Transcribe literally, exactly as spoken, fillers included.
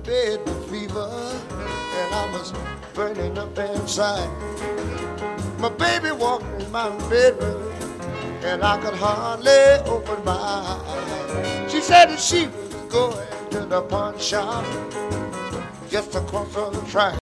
bed with fever, and I was burning up inside. My baby walked in my bedroom, and I could hardly open my eyes. She said that she was going to the pawn shop just across the track.